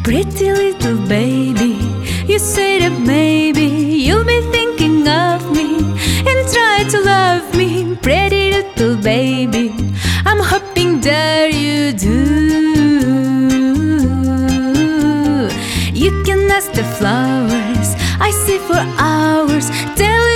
Pretty little baby, you say that maybe you'll be thinking of me and try to love me. Pretty little baby, I'm hoping that you do. You can ask the flowers I see for hours, tell